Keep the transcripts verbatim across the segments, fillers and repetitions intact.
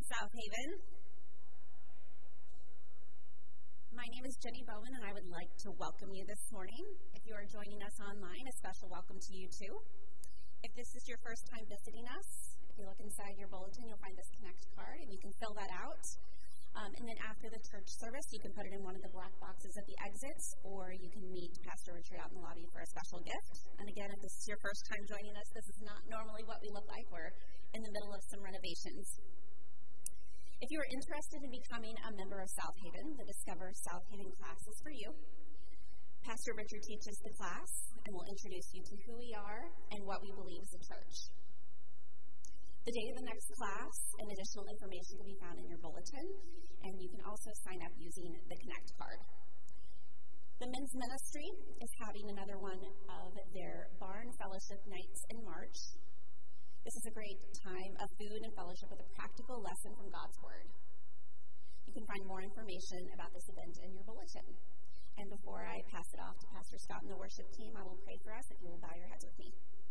South Haven. My name is Jenny Bowen, and I would like to welcome you this morning. If you are joining us online, a special welcome to you too. If this is your first time visiting us, if you look inside your bulletin, you'll find this Connect card, and you can fill that out. Um, and then after the church service, you can put it in one of the black boxes at the exits, or you can meet Pastor Richard out in the lobby for a special gift. And again, if this is your first time joining us, this is not normally what we look like. We're in the middle of some renovations. If you are interested in becoming a member of South Haven, the Discover South Haven class is for you. Pastor Richard teaches the class, and will introduce you to who we are and what we believe as a church. The day of the next class and additional information can be found in your bulletin, and you can also sign up using the Connect card. The men's ministry is having another one of their barn fellowship nights in March. This is a great time of food and fellowship with a practical lesson from God's Word. You can find more information about this event in your bulletin. And before I pass it off to Pastor Scott and the worship team, I will pray for us if you will bow your heads with me.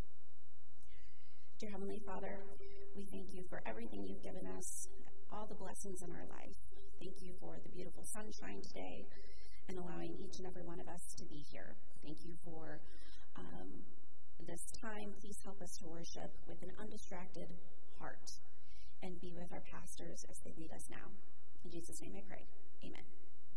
Dear Heavenly Father, we thank you for everything you've given us, all the blessings in our life. Thank you for the beautiful sunshine today and allowing each and every one of us to be here. Thank you for um, this time. Please help us to worship with an undistracted heart and be with our pastors as they lead us now. In Jesus' name I pray. Amen.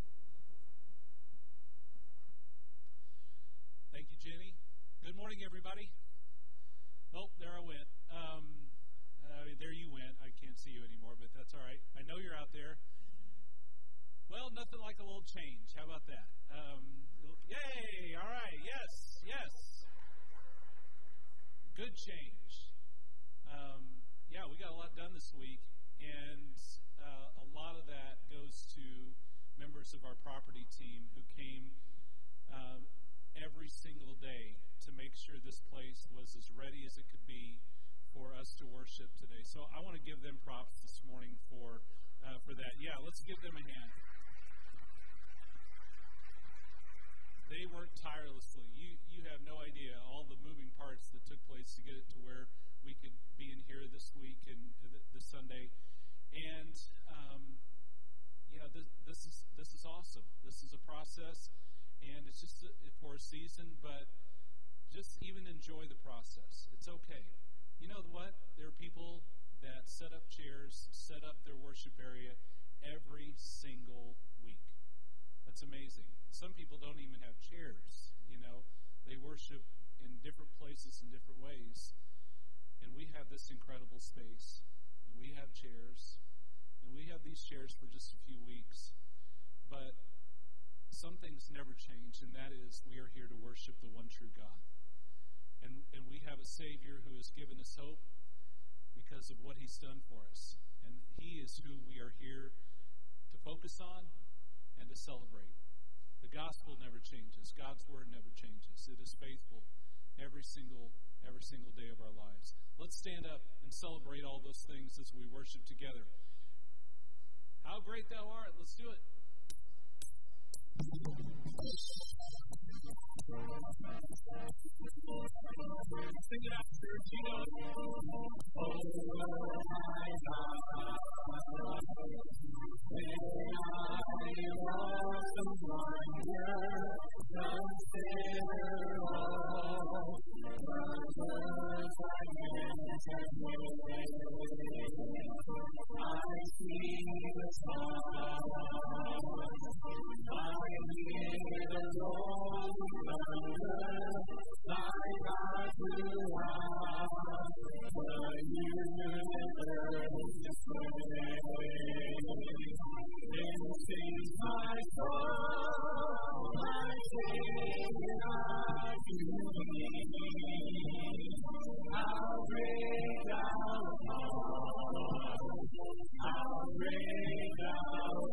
Thank you, Jenny. Good morning, everybody. Oh, there I went. Um, uh, there you went. I can't see you anymore, but that's all right. I know you're out there. Well, nothing like a little change. How about that? Um, yay! All right. Yes. Yes. Good change. Um, yeah, we got a lot done this week, and uh, a lot of that goes to members of our property team who came um, every single day to make sure this place was as ready as it could be for us to worship today. So I want to give them props this morning for uh, for that. Yeah, let's give them a hand. They worked tirelessly. You you have no idea all the moving parts that took place to get it to where we could be in here this week and th- this Sunday. And um, you know, this, this is this is awesome. This is a process, and it's just a, for a season. But just even enjoy the process. It's okay. You know what? There are people that set up chairs, set up their worship area every single week. That's amazing. Some people don't even have chairs, you know. They worship in different places in different ways. And we have this incredible space. And we have chairs. And we have these chairs for just a few weeks. But some things never change, and that is we are here to worship the one true God. And, and we have a Savior who has given us hope because of what He's done for us. And He is who we are here to focus on and to celebrate. The gospel never changes. God's word never changes. It is faithful every single every single day of our lives. Let's stand up and celebrate all those things as we worship together. How great thou art. Let's do it. Sing it out, church. You know it. Oh, my God. I was the wonder, consider all brothers I entered with. I see the stars, I hear the rolling thunder, thy God throughout the universe display. Then sings my soul, my Savior to thee. How great thou art, how great thou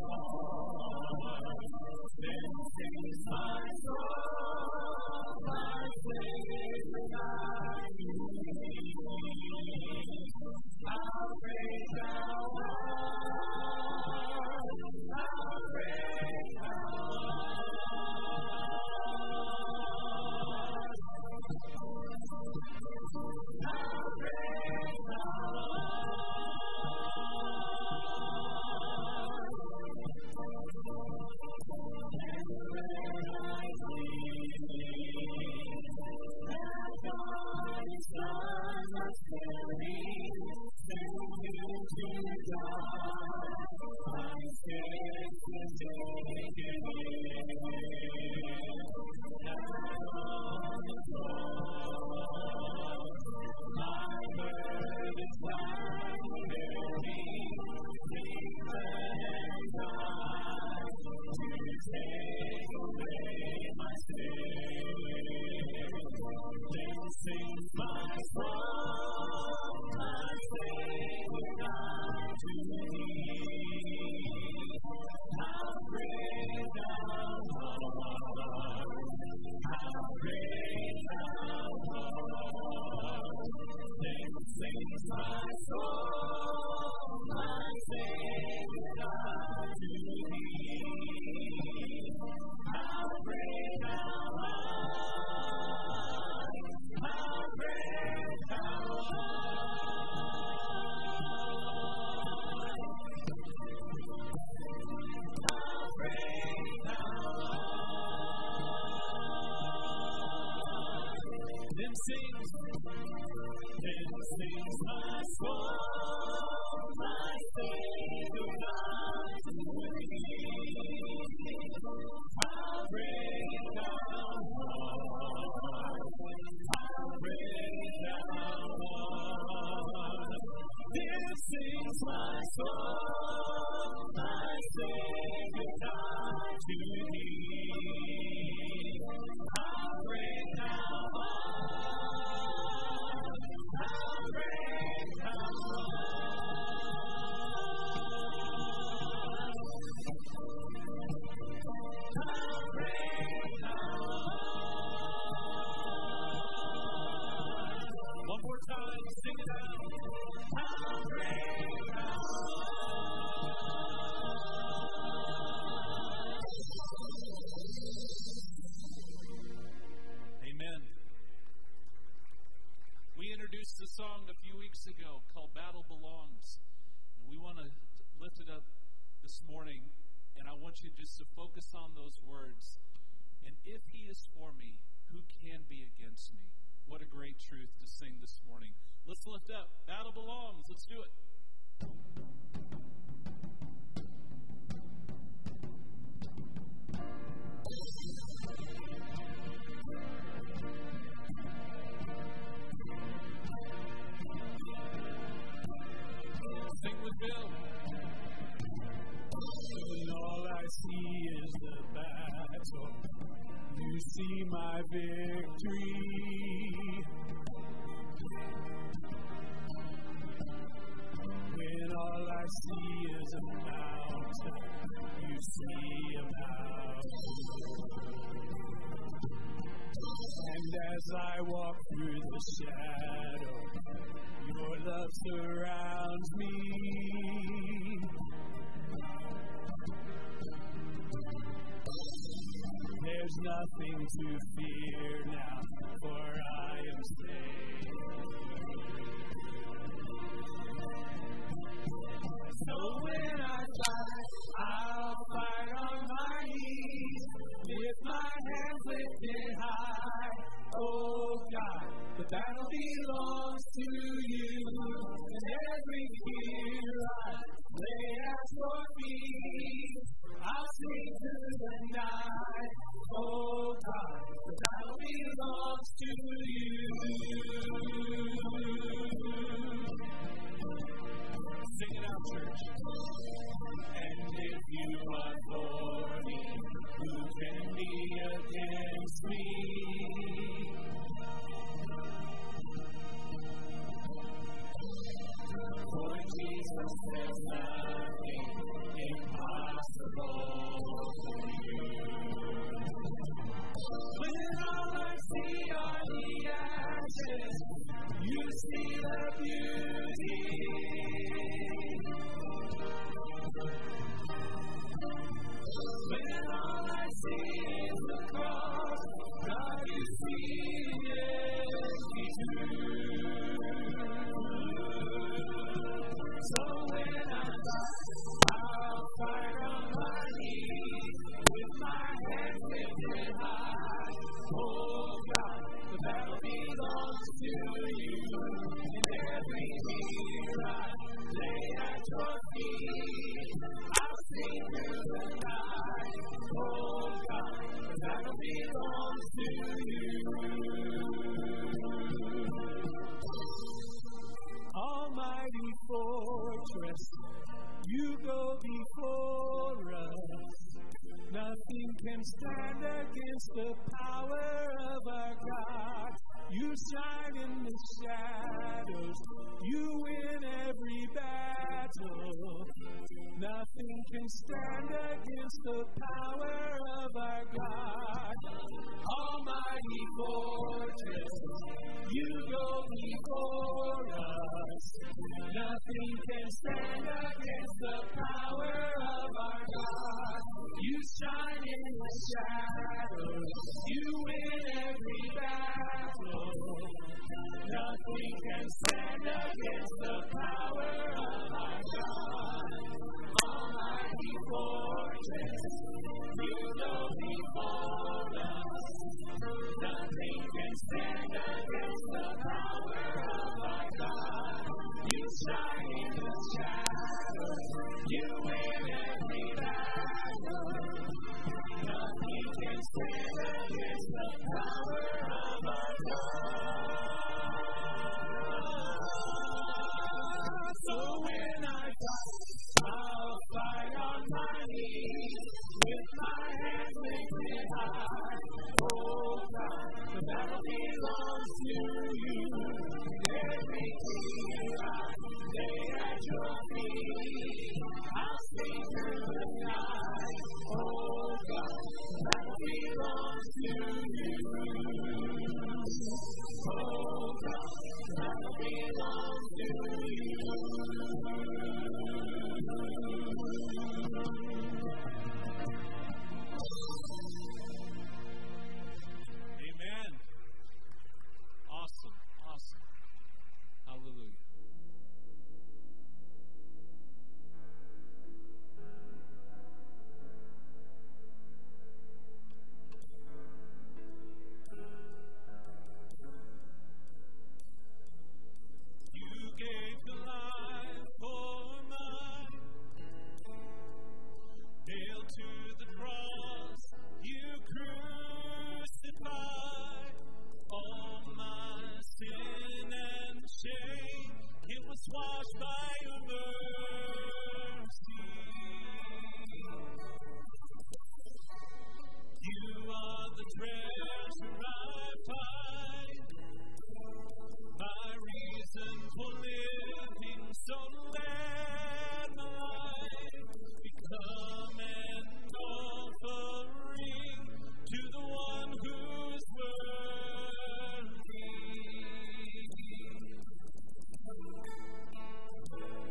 Song a few weeks ago called Battle Belongs, and we want to lift it up this morning, and I want you just to focus on those words. And if he is for me, who can be against me? What a great truth to sing this morning. Let's lift up Battle Belongs. Let's do it. When all I see is the battle, you see my victory. When all I see is a mountain, you see a mountain. And as I walk through the shadow, your love surrounds me. There's nothing to fear now, for I am safe. So when I fight, I'll fight on my knees, with my hands lifted high. Oh God, the battle belongs to you, and every fear I lay at your feet. I'll sing through the night. Oh God, the battle belongs to you. Sing it out, church. And if you are for me, who can be against me? For Jesus, there's nothing impossible for you. When all I see are the ashes, you see the beauty. When all I see is the cross, God, you see empty too. So when I fortress. You go before us. Nothing can stand against the power of our God. You shine in the shadows. You win every battle. Nothing can stand against the power of our God. Almighty fortress, you go before us. Nothing can stand against the power of our God. You shine in the shadows. You win every battle. Nothing can stand against the power of our God. Almighty fortress, you go before us. Nothing can stand against the power of our God. You shine in the shadows. You win every battle. Nothing can stand against the power of our God. So when I fight, I'll fight on my knees with my hands lifted high. Oh God, the battle belongs to you. Everything I lay at your feet, I'll sing through the night. Oh God, the battle belongs to you. Oh God, the battle belongs to you. Amen. Awesome, awesome. Hallelujah. You gave the life for mine, nailed to the cross, you crucified all my sin and shame. It was washed by your mercy. You are the treasure I find, my reason for living, so let my life become an offering to the one who's worthy.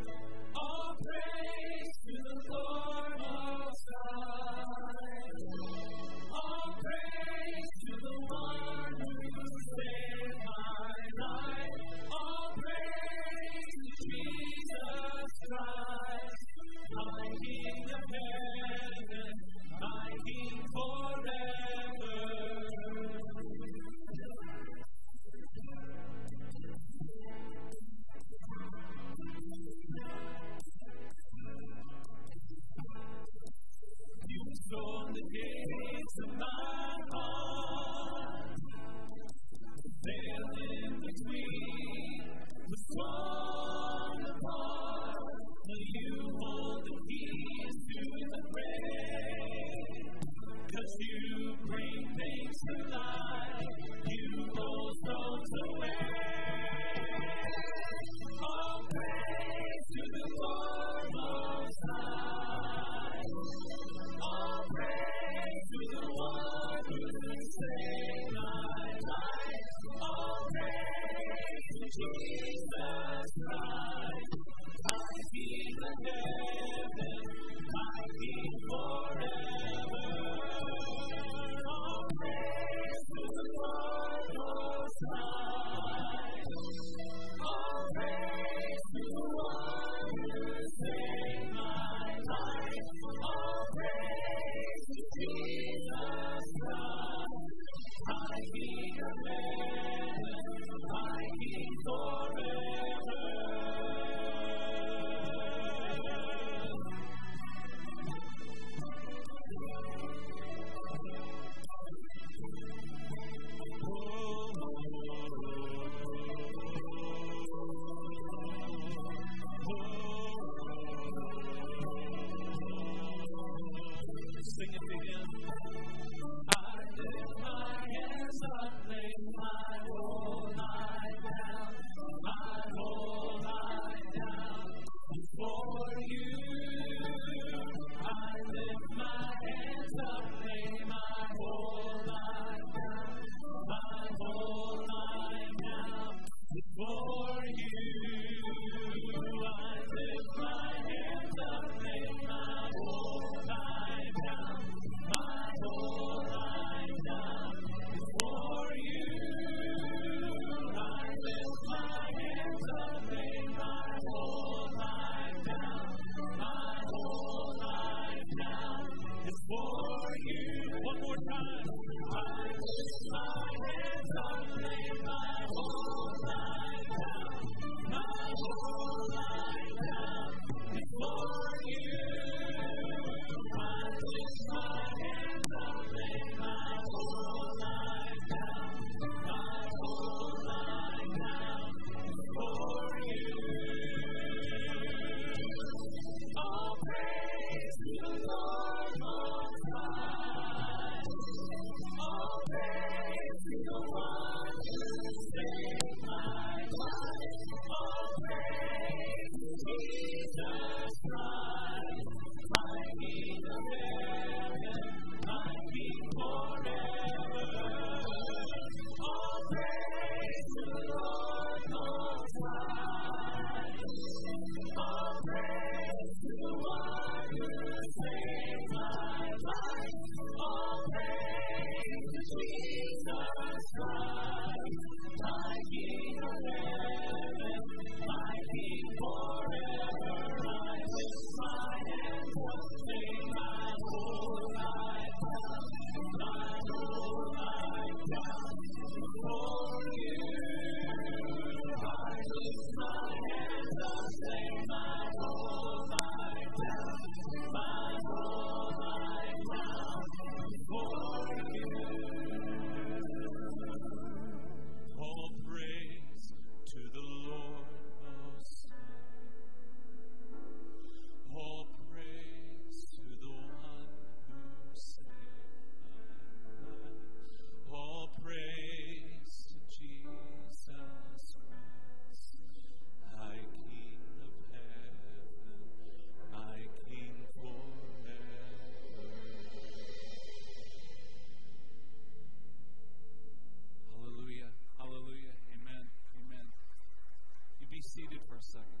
for a second.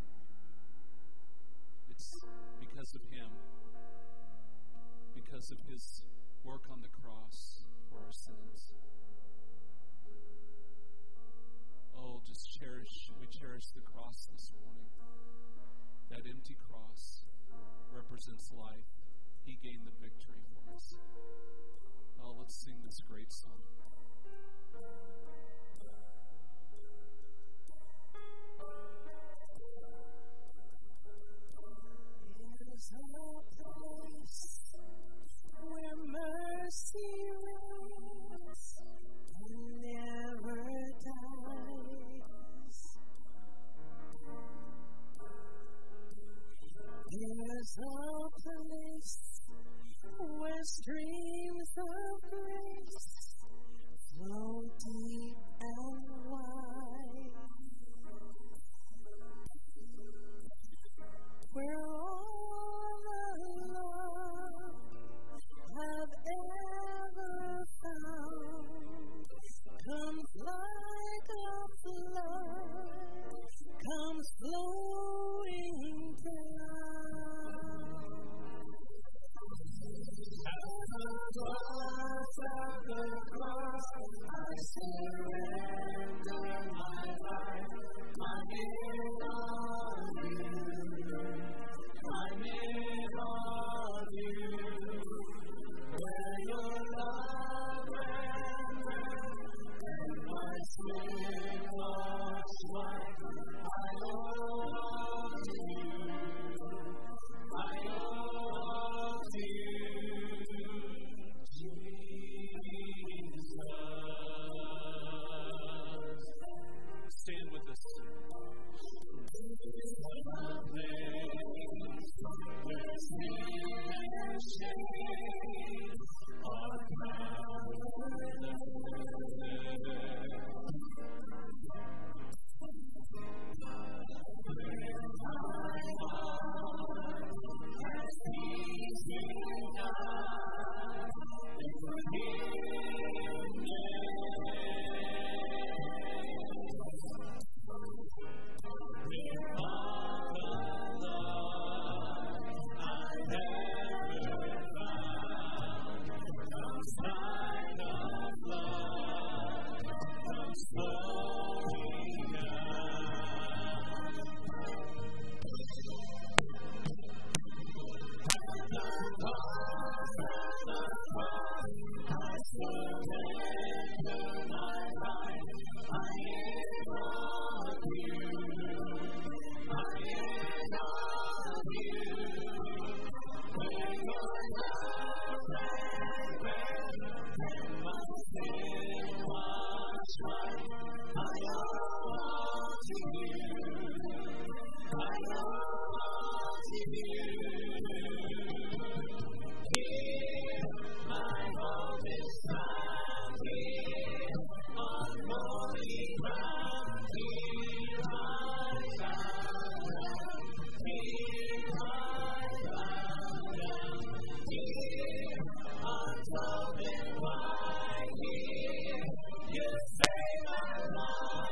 It's because of Him, because of His work on the cross for our sins. Oh, just cherish, we cherish the cross this morning. That empty cross represents life. He gained the victory for us. Oh, let's sing this great song. There's a place where mercy reigns and never dies. There's a place where streams of grace flow deep and wide, where all the love I've ever found comes like a flood, comes flowing down. At the cross, at the cross, I surrender my life. I'm in on you. I'm in on you. Where your love ran round and my sin washed white. I owe to you. I owe to you, Jesus. Stand with us.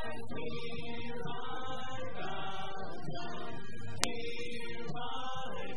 Here I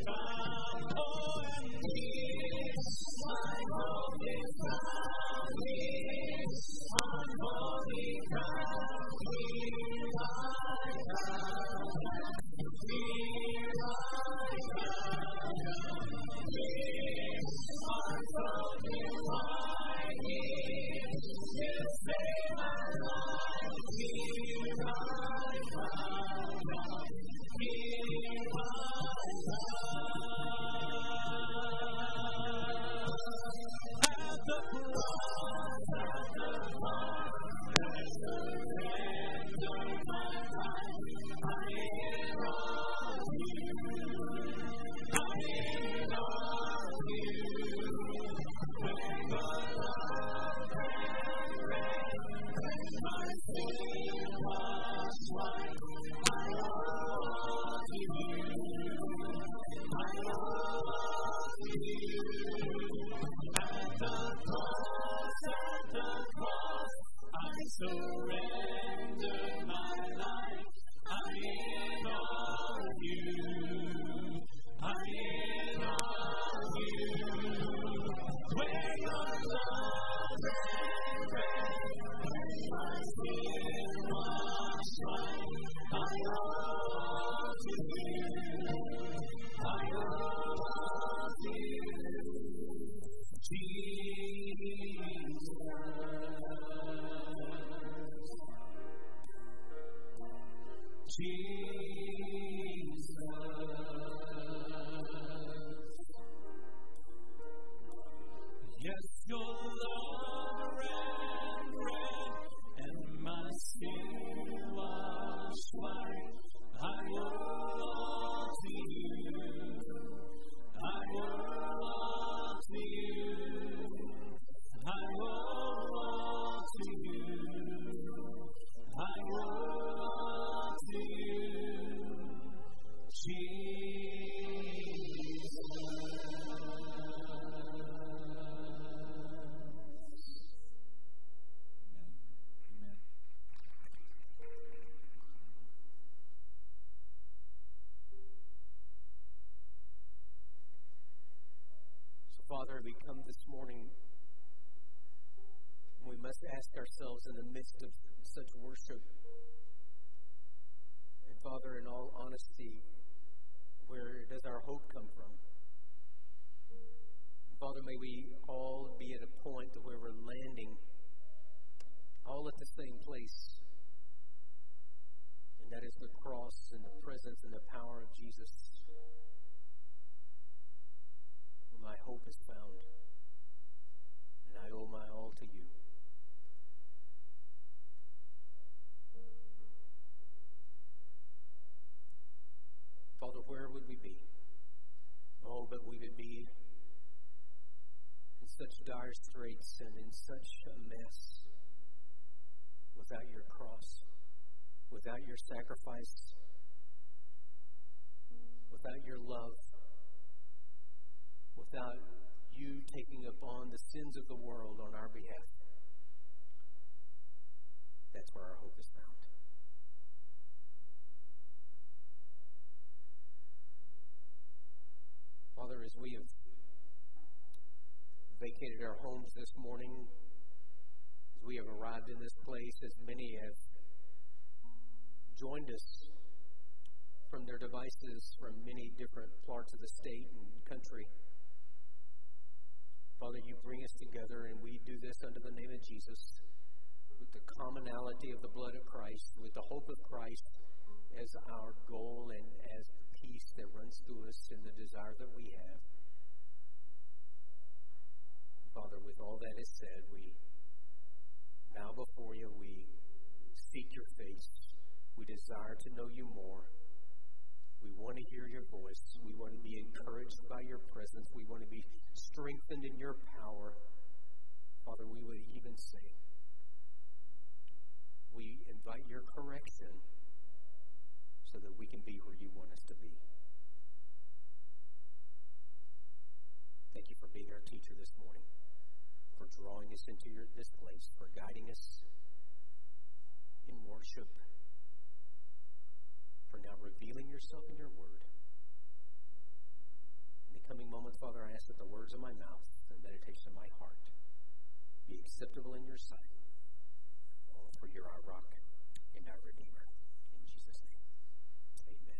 Father, we come this morning, and we must ask ourselves in the midst of such worship, and Father, in all honesty, where does our hope come from? Father, may we all be at a point where we're landing all at the same place, and that is the cross and the presence and the power of Jesus, where my hope is found, and I owe my all to you. Father, where would we be? Oh, but we would be in such dire straits and in such a mess without your cross, without your sacrifice, without your love, without you taking upon the sins of the world on our behalf. That's where our hope is found. Father, as we have vacated our homes this morning, as we have arrived in this place, as many have joined us from their devices from many different parts of the state and country, Father, you bring us together, and we do this under the name of Jesus, with the commonality of the blood of Christ, with the hope of Christ as our goal and as peace that runs through us and the desire that we have. Father, with all that is said, we bow before you. We seek your face. We desire to know you more. We want to hear your voice. We want to be encouraged by your presence. We want to be strengthened in your power. Father, we would even say, we invite your correction so that we can be where you want us to be. Thank you for being our teacher this morning, for drawing us into your, this place, for guiding us in worship, for now revealing yourself in your word. In the coming moments, Father, I ask that the words of my mouth and the meditation of my heart be acceptable in your sight. Oh, for you're our rock and our Redeemer. In Jesus' name, amen.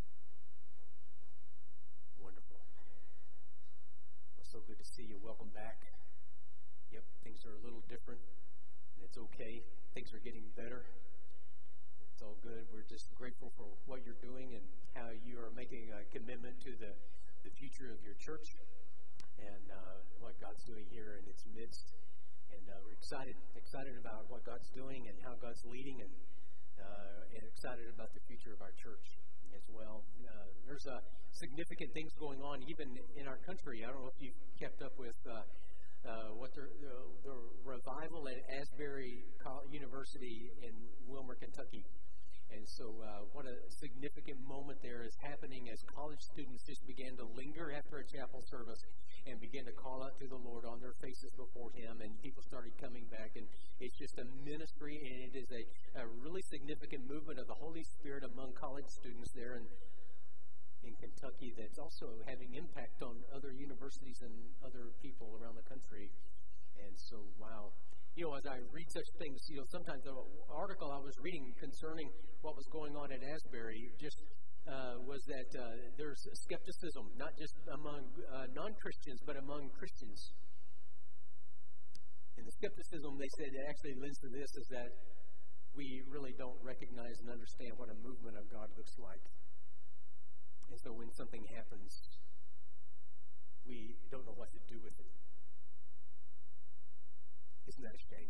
Wonderful. Well, so good to see you. Welcome back. Yep, things are a little different, and it's okay. Things are getting better. It's all good. We're just grateful for what you're doing and how you are making a commitment to the, the future of your church and uh, what God's doing here in its midst. And uh, we're excited, excited about what God's doing and how God's leading, and, uh, and excited about the future of our church as well. Uh, there's uh, significant things going on even in our country. I don't know if you've kept up with uh, uh, what the, the, the revival at Asbury University in Wilmer, Kentucky. And so uh, what a significant moment there is happening as college students just began to linger after a chapel service and began to call out to the Lord on their faces before Him, and people started coming back. And it's just a ministry, and it is a, a really significant movement of the Holy Spirit among college students there in, in Kentucky that's also having impact on other universities and other people around the country. And so, wow. You know, as I read such things, you know, sometimes the article I was reading concerning what was going on at Asbury just uh, was that uh, there's skepticism, not just among uh, non-Christians, but among Christians. And the skepticism, they said, it actually leads to this, is that we really don't recognize and understand what a movement of God looks like. And so when something happens, we don't know what to do with it. Isn't that a shame?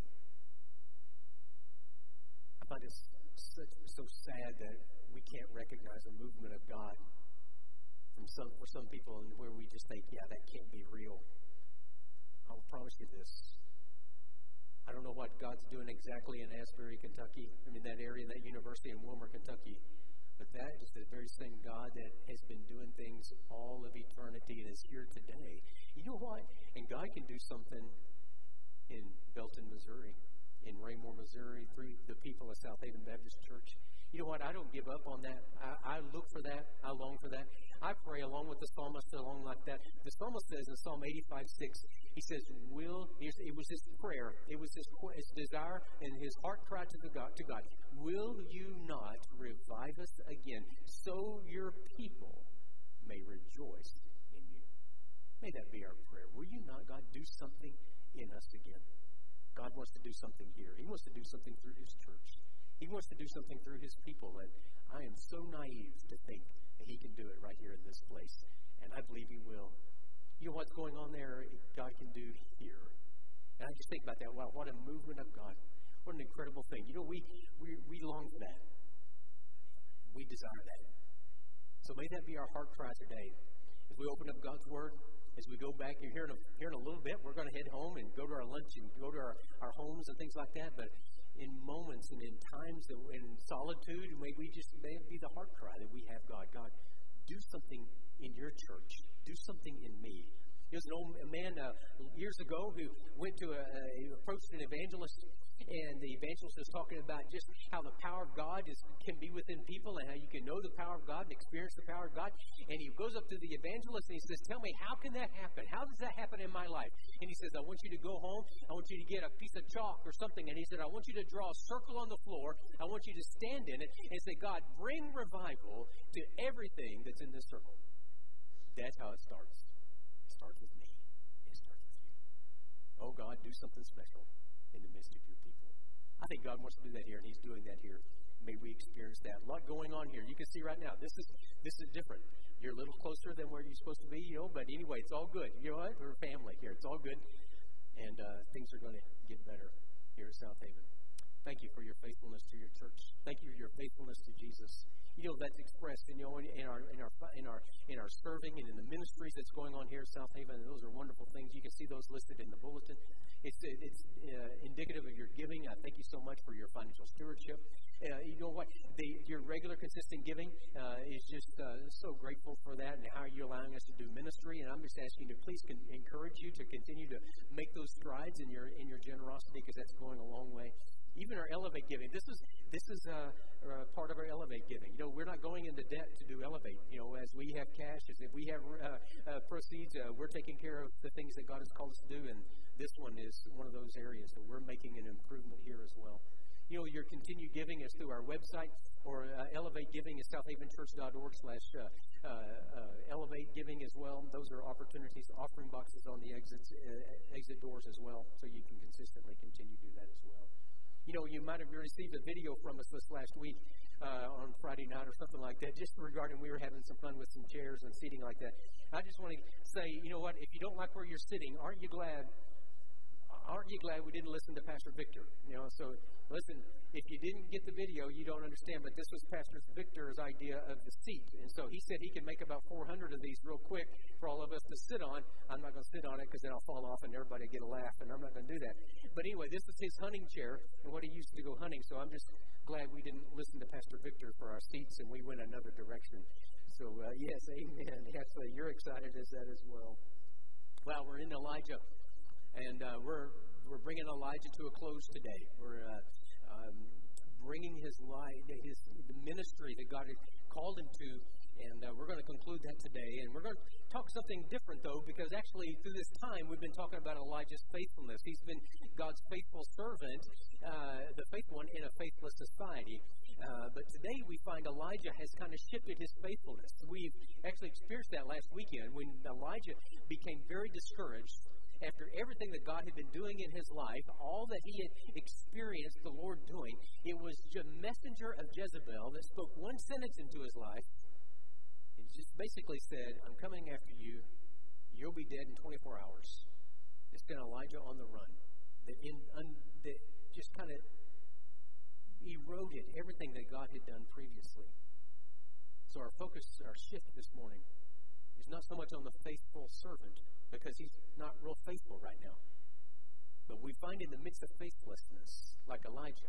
I find it such, so sad that we can't recognize a movement of God from some, for some people, and where we just think, yeah, that can't be real. I'll promise you this. I don't know what God's doing exactly in Asbury, Kentucky. I mean, that area, that university in Wilmer, Kentucky. But that is the very same God that has been doing things all of eternity and is here today. You know what? And God can do something in Belton, Missouri, in Raymore, Missouri, through the people of South Haven Baptist Church. You know what? I don't give up on that. I, I look for that. I long for that. I pray along with the psalmist, along like that. The psalmist says in Psalm eighty-five six, he says, "Will," it was his prayer, it was his, his desire, and his heart cried to, the God, to God, "Will you not revive us again, so your people may rejoice in you?" May that be our prayer. Will you not, God, do something in us again? God wants to do something here. He wants to do something through his church. He wants to do something through his people. And I am so naive to think that he can do it right here in this place. And I believe he will. You know what's going on there, God can do here. And I just think about that. Wow, what a movement of God. What an incredible thing. You know, we, we, we long for that. We desire that. So may that be our heart cry today. As we open up God's Word, as we go back, you're here in a, here in a little bit, we're going to head home and go to our lunch and go to our, our homes and things like that. But in moments and in times that, in solitude, may we just, may it be the heart cry that we have, God, God, do something in your church. Do something in me. There was an old man uh, years ago who went to a, a approached an evangelist, and the evangelist was talking about just how the power of God is, can be within people, and how you can know the power of God and experience the power of God. And he goes up to the evangelist and he says, "Tell me, how can that happen? How does that happen in my life?" And he says, "I want you to go home. I want you to get a piece of chalk or something." And he said, "I want you to draw a circle on the floor. I want you to stand in it and say, God, bring revival to everything that's in this circle." That's how it starts. It starts with me. It starts with you. Oh, God, do something special in the midst of your people. I think God wants to do that here, and he's doing that here. May we experience that. A lot going on here. You can see right now, this is this is different. You're a little closer than where you're supposed to be, you know, but anyway, it's all good. You know what? We're a family here. It's all good. And uh, things are going to get better here at South Haven. Thank you for your faithfulness to your church. Thank you for your faithfulness to Jesus. You know, that's expressed in, you know, in our in our in our in our serving and in the ministries that's going on here at South Haven. And those are wonderful things. You can see those listed in the bulletin. It's it's uh, indicative of your giving. I thank you so much for your financial stewardship. Uh, you know what? The, your regular, consistent giving uh, is just uh, so grateful for that, and how you're allowing us to do ministry. And I'm just asking you to please con- encourage you to continue to make those strides in your in your generosity, because that's going a long way. Even our Elevate giving. This is this is uh, uh, part of our Elevate giving. You know, we're not going into debt to do Elevate. You know, as we have cash, as if we have uh, uh, proceeds, uh, we're taking care of the things that God has called us to do. And this one is one of those areas that we're making an improvement here as well. You know, your continued giving is through our website, or uh, Elevate Giving is southavenchurch.org slash uh, uh, Elevate Giving as well. Those are opportunities, offering boxes on the exits, uh, exit doors as well, so you can consistently continue to do that as well. You know, you might have received a video from us this last week uh, on Friday night or something like that, just regarding we were having some fun with some chairs and seating like that. I just want to say, you know what, if you don't like where you're sitting, aren't you glad Aren't you glad we didn't listen to Pastor Victor? You know, so listen, if you didn't get the video, you don't understand, but this was Pastor Victor's idea of the seat. And so he said he can make about four hundred of these real quick for all of us to sit on. I'm not going to sit on it because then I'll fall off and everybody get a laugh, and I'm not going to do that. But anyway, this is his hunting chair and what he used to go hunting, so I'm just glad we didn't listen to Pastor Victor for our seats and we went another direction. So, uh, yes, amen. Actually, you're excited as that as well. Well, we're in Elijah. And uh, we're we're bringing Elijah to a close today. We're uh, um, bringing his life, his the ministry that God had called him to, and uh, we're going to conclude that today. And we're going to talk something different, though, because actually through this time we've been talking about Elijah's faithfulness. He's been God's faithful servant, uh, the faithful one in a faithless society. Uh, but today we find Elijah has kind of shifted his faithfulness. We've actually experienced that last weekend when Elijah became very discouraged. After everything that God had been doing in his life, all that he had experienced the Lord doing, it was a messenger of Jezebel that spoke one sentence into his life and just basically said, "I'm coming after you. You'll be dead in twenty-four hours." It's been Elijah on the run. That, in, un, that just kind of eroded everything that God had done previously. So our focus, our shift this morning, is not so much on the faithful servant, because he's not real faithful right now. But we find in the midst of faithlessness, like Elijah,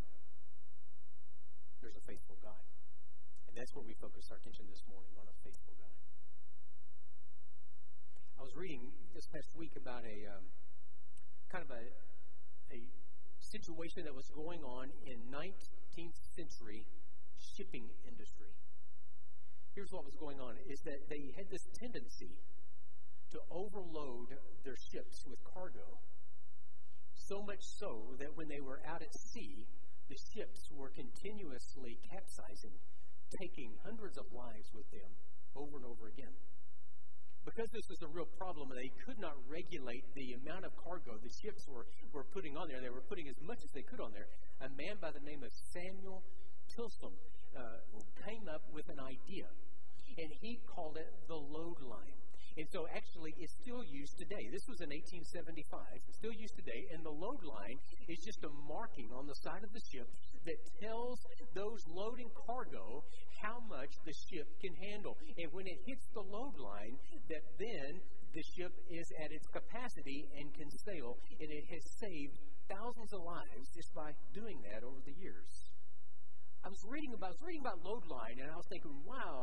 there's a faithful God. And that's where we focus our attention this morning, on a faithful God. I was reading this past week about a um, kind of a, a situation that was going on in nineteenth century shipping industry. Here's what was going on, is that they had this tendency to overload their ships with cargo, so much so that when they were out at sea, the ships were continuously capsizing, taking hundreds of lives with them over and over again. Because this was a real problem, they could not regulate the amount of cargo the ships were, were putting on there. They were putting as much as they could on there. A man by the name of Samuel Tilsom uh, came up with an idea, and he called it the load line. And so actually it's still used today. This was in eighteen seventy-five. It's still used today. And the load line is just a marking on the side of the ship that tells those loading cargo how much the ship can handle. And when it hits the load line, that then the ship is at its capacity and can sail. And it has saved thousands of lives just by doing that over the years. I was reading about, I was reading about load line, and I was thinking, wow,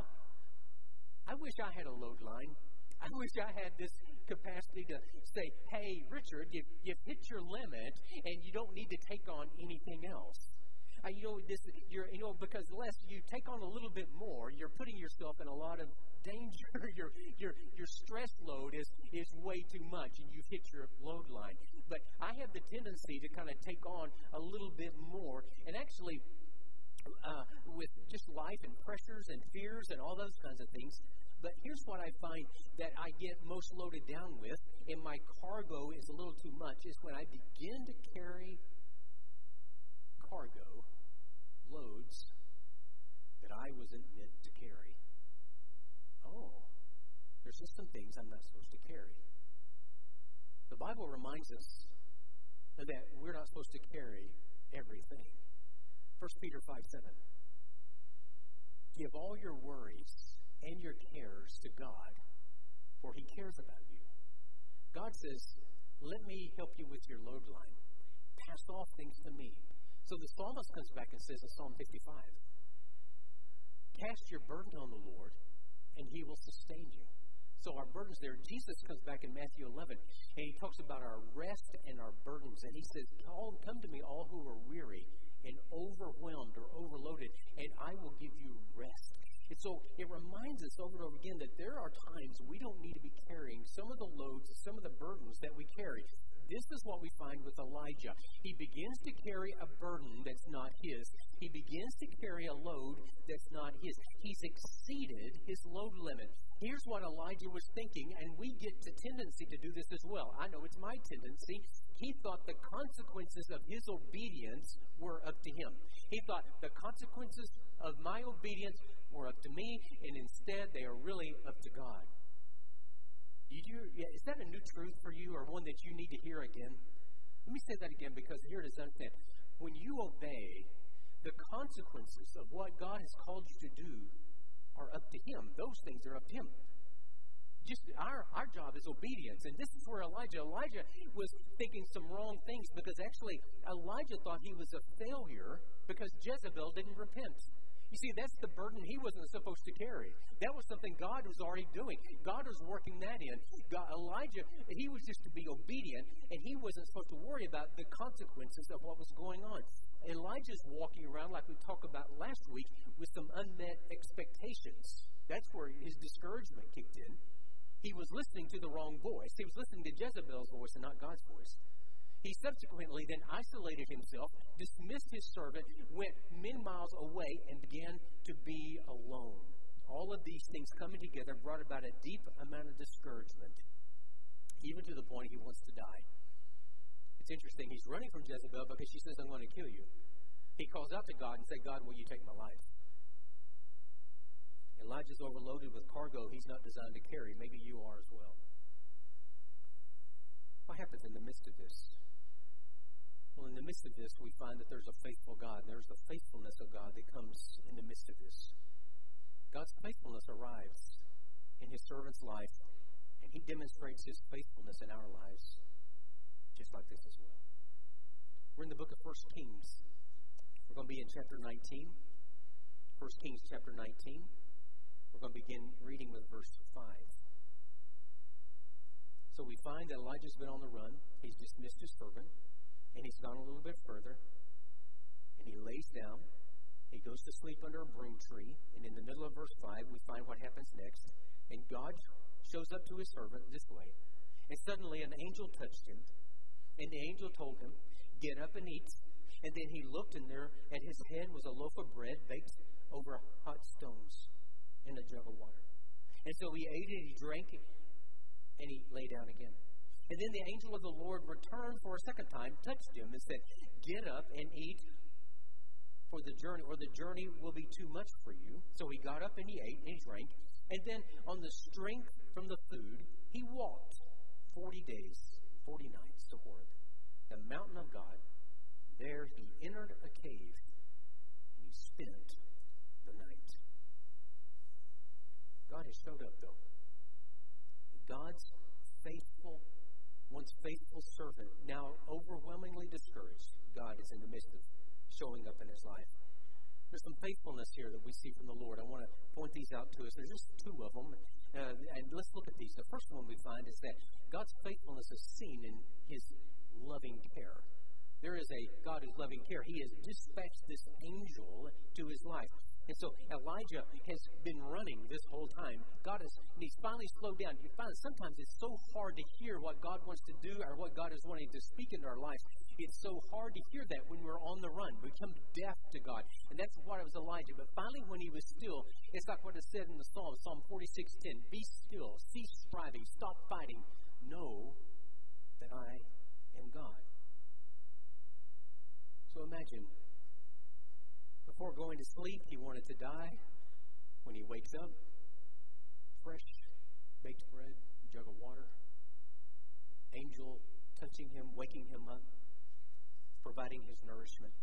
I wish I had a load line. I wish I had this capacity to say, hey, Richard, you've, you've hit your limit, and you don't need to take on anything else. Uh, you know, this, you're, you know, because unless you take on a little bit more, you're putting yourself in a lot of danger. your, your, your stress load is, is way too much, and you've hit your load line. But I have the tendency to kind of take on a little bit more, and actually, uh, with just life and pressures and fears and all those kinds of things. But here's what I find that I get most loaded down with, and my cargo is a little too much, is when I begin to carry cargo, loads, that I wasn't meant to carry. Oh, there's just some things I'm not supposed to carry. The Bible reminds us that we're not supposed to carry everything. First Peter five seven. Give all your worries and your cares to God, for He cares about you. God says, let me help you with your load line. Pass off things to me. So the psalmist comes back and says in Psalm fifty-five, cast your burden on the Lord, and He will sustain you. So our burdens there. Jesus comes back in Matthew eleven, and He talks about our rest and our burdens. And He says, come to me, all who are weary and overwhelmed or overloaded, and I will give you rest. And so it reminds us over and over again that there are times we don't need to be carrying some of the loads, some of the burdens that we carry. This is what we find with Elijah. He begins to carry a burden that's not his. He begins to carry a load that's not his. He's exceeded his load limit. Here's what Elijah was thinking, and we get the tendency to do this as well. I know it's my tendency. He thought the consequences of his obedience were up to him. He thought the consequences of my obedience were up to me, and instead they are really up to God. Did you, yeah, is that a new truth for you, or one that you need to hear again? Let me say that again, because here it is, understand. When you obey, the consequences of what God has called you to do are up to Him. Those things are up to Him. Just our, our job is obedience. And this is where Elijah, Elijah was thinking some wrong things, because actually Elijah thought he was a failure because Jezebel didn't repent. You see, that's the burden he wasn't supposed to carry. That was something God was already doing. God was working that in. God, Elijah, he was just to be obedient, and he wasn't supposed to worry about the consequences of what was going on. Elijah's walking around, like we talked about last week, with some unmet expectations. That's where his discouragement kicked in. He was listening to the wrong voice. He was listening to Jezebel's voice and not God's voice. He subsequently then isolated himself, dismissed his servant, went many miles away, and began to be alone. All of these things coming together brought about a deep amount of discouragement, even to the point he wants to die. It's interesting. He's running from Jezebel because she says, I'm going to kill you. He calls out to God and says, God, will you take my life? Elijah's overloaded with cargo he's not designed to carry. Maybe you are as well. What happens in the midst of this? Well, in the midst of this, we find that there's a faithful God. And there's the faithfulness of God that comes in the midst of this. God's faithfulness arrives in His servant's life, and He demonstrates His faithfulness in our lives, just like this as well. We're in the book of First Kings. We're going to be in chapter nineteen. First Kings chapter nineteen. We're going to begin reading with verse five. So we find that Elijah's been on the run. He's dismissed his servant, and he's gone a little bit further, and he lays down, He goes to sleep under a broom tree, and in the middle of verse five, we find what happens next. And God shows up to his servant this way. And suddenly an angel touched him, and the angel told him, get up and eat. And then he looked, and there at his head was a loaf of bread baked over hot stones and a jug of water. And so he ate it, he drank it, and he lay down again. And then the angel of the Lord returned for a second time, touched him, and said, get up and eat, for the journey, or the journey will be too much for you. So he got up and he ate and he drank. And then on the strength from the food, he walked forty days, forty nights to Horeb, the mountain of God. There he entered a cave and he spent the night. God has showed up, though. God's faithful, once faithful servant, now overwhelmingly discouraged, God is in the midst of showing up in his life. There's some faithfulness here that we see from the Lord. I want to point these out to us. There's just two of them. Uh, and let's look at these. The first one we find is that God's faithfulness is seen in his loving care. There is a God who's loving care. He has dispatched this angel to his life. And so Elijah has been running this whole time. God has, and he's finally slowed down. You find that sometimes it's so hard to hear what God wants to do or what God is wanting to speak into our lives. It's so hard to hear that when we're on the run. We become deaf to God. And that's what it was Elijah. But finally, when he was still, it's like what it said in the Psalm, Psalm forty-six ten. Be still, cease striving, stop fighting. Know that I am God. So imagine, before going to sleep, he wanted to die. When he wakes up, fresh baked bread, jug of water, angel touching him, waking him up, providing his nourishment.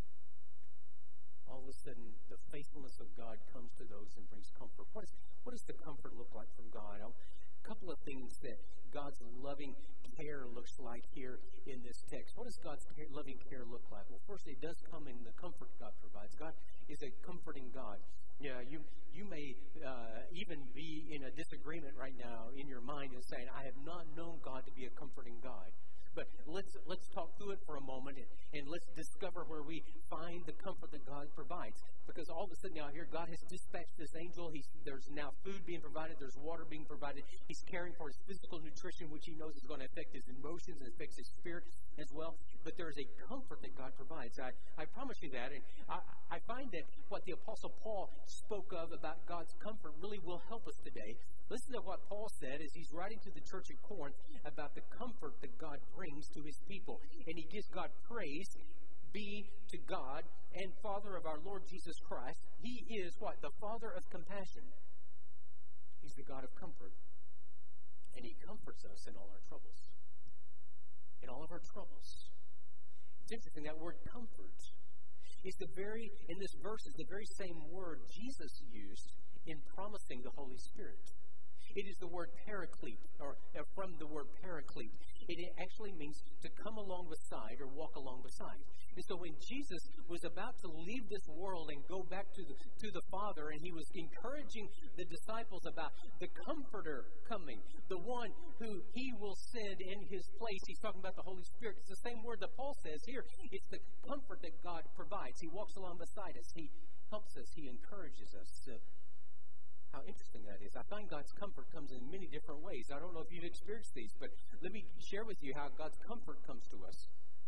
All of a sudden, the faithfulness of God comes to those and brings comfort. What, is, what does the comfort look like from God? A couple of things that God's loving care looks like here in this text. What does God's care, loving care look like? Well, first, it does come in the comfort God provides. God is a comforting God. Yeah, you you may uh, even be in a disagreement right now in your mind and saying, I have not known God to be a comforting God. But let's let's talk through it for a moment and, and let's discover where we find the comfort that God provides. Because all of a sudden now here, God has dispatched this angel. He's, there's now food being provided. There's water being provided. He's caring for his physical nutrition, which he knows is going to affect his emotions and affects his spirit as well. But there's a comfort that God provides. I, I promise you that. And I, I find that what the Apostle Paul spoke of about God's comfort really will help us today. Listen to what Paul said as he's writing to the church at Corinth about the comfort that God brings to his people. And he gives God praise. Be to God and Father of our Lord Jesus Christ. He is what? The Father of compassion. He's the God of comfort. And he comforts us in all our troubles. In all of our troubles. It's interesting, that word comfort is the very, in this verse, is the very same word Jesus used in promising the Holy Spirit. It is the word paraclete, or uh, from the word paraclete. It actually means to come along beside or walk along beside. And so when Jesus was about to leave this world and go back to the, to the Father, and he was encouraging the disciples about the Comforter coming, the one who he will send in his place. He's talking about the Holy Spirit. It's the same word that Paul says here. It's the comfort that God provides. He walks along beside us. He helps us. He encourages us. Uh, How interesting that is. I find God's comfort comes in many different ways. I don't know if you've experienced these, but let me share with you how God's comfort comes to us.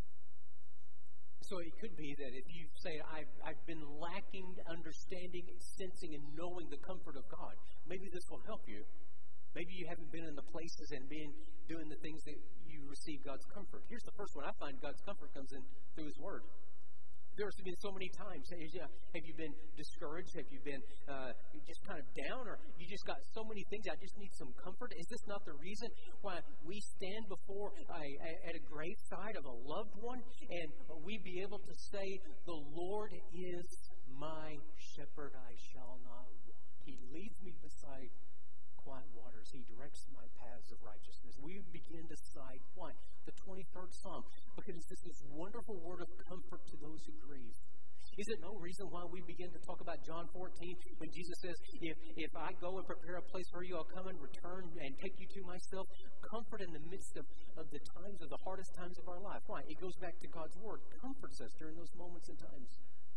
So it could be that if you say, I've, I've been lacking understanding, sensing, and knowing the comfort of God, maybe this will help you. Maybe you haven't been in the places and been doing the things that you receive God's comfort. Here's the first one. I find God's comfort comes in through his word. There's been so many times. Have you been discouraged? Have you been uh, just kind of down? Or you just got so many things, I just need some comfort? Is this not the reason why we stand before a, a, at a graveside of a loved one and we be able to say, the Lord is my shepherd, I shall not want. He leads me beside quiet waters. He directs my paths of righteousness. We begin to cite, why? The twenty-third Psalm. Because this is wonderful word of comfort to those who grieve. Is it no reason why we begin to talk about John fourteen when Jesus says, if, if I go and prepare a place for you, I'll come and return and take you to myself. Comfort in the midst of, of the times, of the hardest times of our life. Why? It goes back to God's word. Comforts us during those moments and times.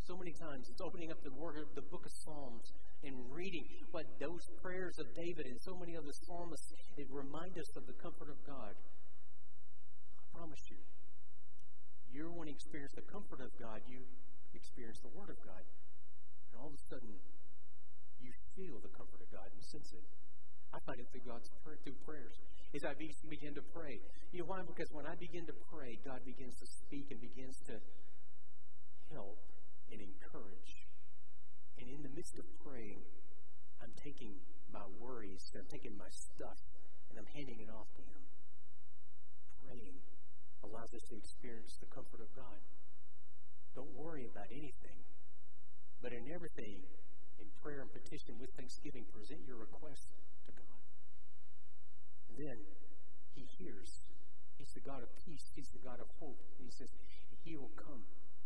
So many times it's opening up the word of the book of Psalms and reading what those prayers of David and so many other psalmists, it remind us of the comfort of God. I promise you, you're when you experience the comfort of God, you experience the Word of God. And all of a sudden, you feel the comfort of God and sense it. I find it through God's prayer, through prayers. As I begin to pray. You know why? Because when I begin to pray, God begins to speak and begins to help and encourage. And in the midst of praying, I'm taking my worries, I'm taking my stuff, and I'm handing it off to Him. Praying allows us to experience the comfort of God. Don't worry about anything, but in everything, in prayer and petition with thanksgiving, present your requests to God. Then He hears. He's the God of peace. He's the God of hope. He says He will come,